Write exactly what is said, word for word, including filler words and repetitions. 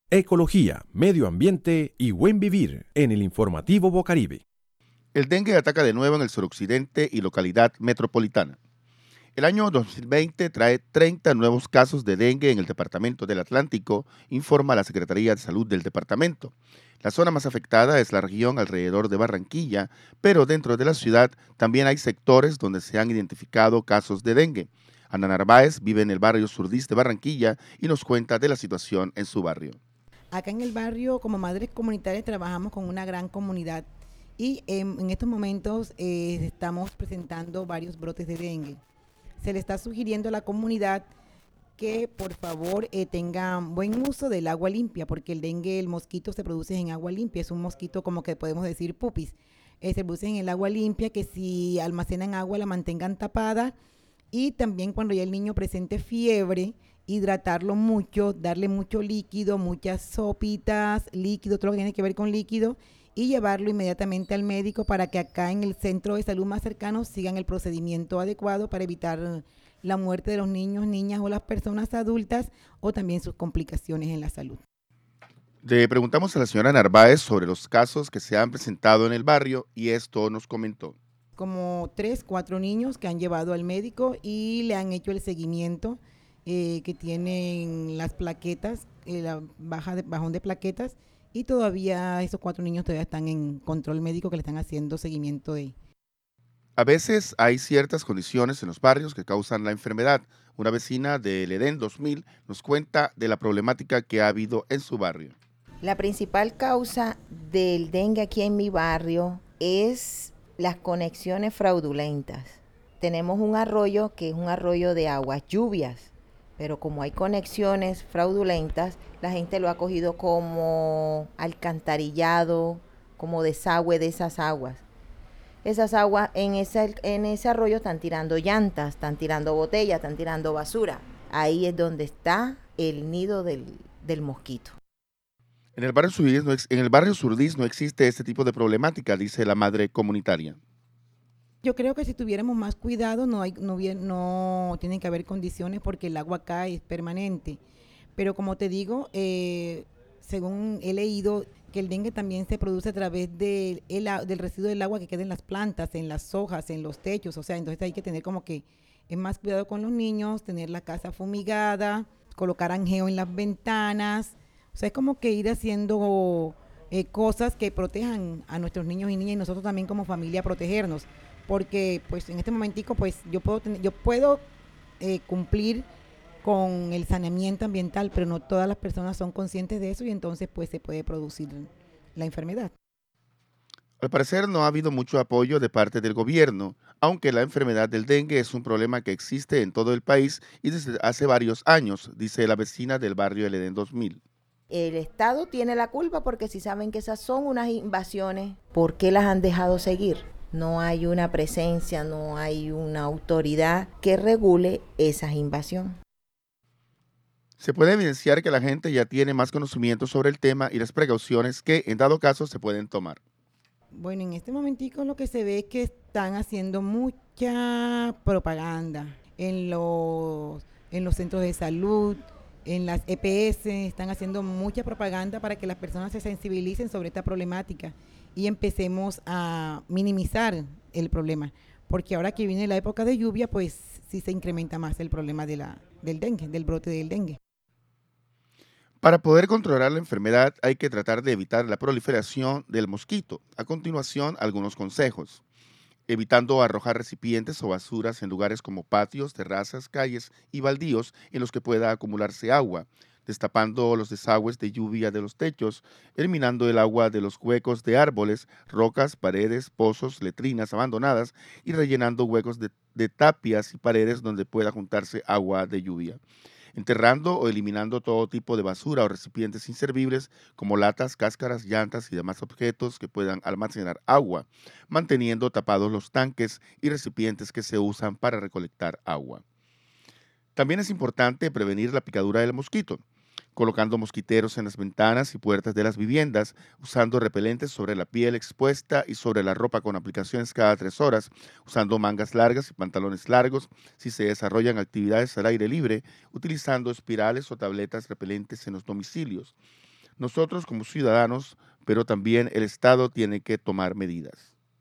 Ecología, medio ambiente y buen vivir en el informativo Bocaribe. El dengue ataca de nuevo en el suroccidente y localidad metropolitana. El año dos mil veinte trae treinta nuevos casos de dengue en el departamento del Atlántico, informa la Secretaría de Salud del departamento. La zona más afectada es la región alrededor de Barranquilla, pero dentro de la ciudad también hay sectores donde se han identificado casos de dengue. Ana Narváez vive en el barrio Surdís de Barranquilla y nos cuenta de la situación en su barrio. Acá en el barrio, como madres comunitarias, trabajamos con una gran comunidad y eh, en estos momentos eh, estamos presentando varios brotes de dengue. Se le está sugiriendo a la comunidad que por favor eh, tengan buen uso del agua limpia, porque el dengue, el mosquito se produce en agua limpia, es un mosquito como que podemos decir pupis, eh, se produce en el agua limpia, que si almacenan agua la mantengan tapada, y también cuando ya el niño presente fiebre, hidratarlo mucho, darle mucho líquido, muchas sopitas, líquido, todo lo que tiene que ver con líquido, y llevarlo inmediatamente al médico para que acá en el centro de salud más cercano sigan el procedimiento adecuado para evitar la muerte de los niños, niñas o las personas adultas, o también sus complicaciones en la salud. Le preguntamos a la señora Narváez sobre los casos que se han presentado en el barrio y esto nos comentó. Como tres, cuatro niños que han llevado al médico y le han hecho el seguimiento, eh, que tienen las plaquetas, eh, la baja de, bajón de plaquetas, y todavía esos cuatro niños todavía están en control médico, que le están haciendo seguimiento de. A veces hay ciertas condiciones en los barrios que causan la enfermedad. Una vecina del Edén dos mil nos cuenta de la problemática que ha habido en su barrio. La principal causa del dengue aquí en mi barrio es las conexiones fraudulentas. Tenemos un arroyo que es un arroyo de aguas lluvias, pero como hay conexiones fraudulentas, la gente lo ha cogido como alcantarillado, como desagüe de esas aguas. Esas aguas en ese, en ese arroyo están tirando llantas, están tirando botellas, están tirando basura. Ahí es donde está el nido del, del mosquito. En el barrio Surdís no, en el barrio Surdís no existe este tipo de problemática, dice la madre comunitaria. Yo creo que si tuviéramos más cuidado, no, hay, no, no tienen que haber condiciones porque el agua acá es permanente. Pero como te digo, eh, según he leído, que el dengue también se produce a través de el, del residuo del agua que queda en las plantas, en las hojas, en los techos. O sea, entonces hay que tener como que es más cuidado con los niños, tener la casa fumigada, colocar anjeo en las ventanas. O sea, es como que ir haciendo eh, cosas que protejan a nuestros niños y niñas, y nosotros también como familia protegernos. Porque pues en este momentico pues yo puedo tener, yo puedo eh, cumplir con el saneamiento ambiental, pero no todas las personas son conscientes de eso y entonces pues se puede producir la enfermedad. Al parecer no ha habido mucho apoyo de parte del gobierno, aunque la enfermedad del dengue es un problema que existe en todo el país y desde hace varios años, dice la vecina del barrio El Edén dos mil. El Estado tiene la culpa porque si saben que esas son unas invasiones, ¿por qué las han dejado seguir? No hay una presencia, no hay una autoridad que regule esas invasiones. Se puede evidenciar que la gente ya tiene más conocimiento sobre el tema y las precauciones que, en dado caso, se pueden tomar. Bueno, en este momentico lo que se ve es que están haciendo mucha propaganda en los, en los centros de salud, en las E P S, están haciendo mucha propaganda para que las personas se sensibilicen sobre esta problemática y empecemos a minimizar el problema, porque ahora que viene la época de lluvia, pues sí se incrementa más el problema de la, del dengue, del brote del dengue. Para poder controlar la enfermedad hay que tratar de evitar la proliferación del mosquito. A continuación, algunos consejos. Evitando arrojar recipientes o basuras en lugares como patios, terrazas, calles y baldíos en los que pueda acumularse agua. Destapando los desagües de lluvia de los techos, eliminando el agua de los huecos de árboles, rocas, paredes, pozos, letrinas abandonadas y rellenando huecos de, de tapias y paredes donde pueda juntarse agua de lluvia. Enterrando o eliminando todo tipo de basura o recipientes inservibles como latas, cáscaras, llantas y demás objetos que puedan almacenar agua, manteniendo tapados los tanques y recipientes que se usan para recolectar agua. También es importante prevenir la picadura del mosquito, colocando mosquiteros en las ventanas y puertas de las viviendas, usando repelentes sobre la piel expuesta y sobre la ropa con aplicaciones cada tres horas, usando mangas largas y pantalones largos si se desarrollan actividades al aire libre, utilizando espirales o tabletas repelentes en los domicilios. nosotros como ciudadanos, pero también el Estado tiene que tomar medidas.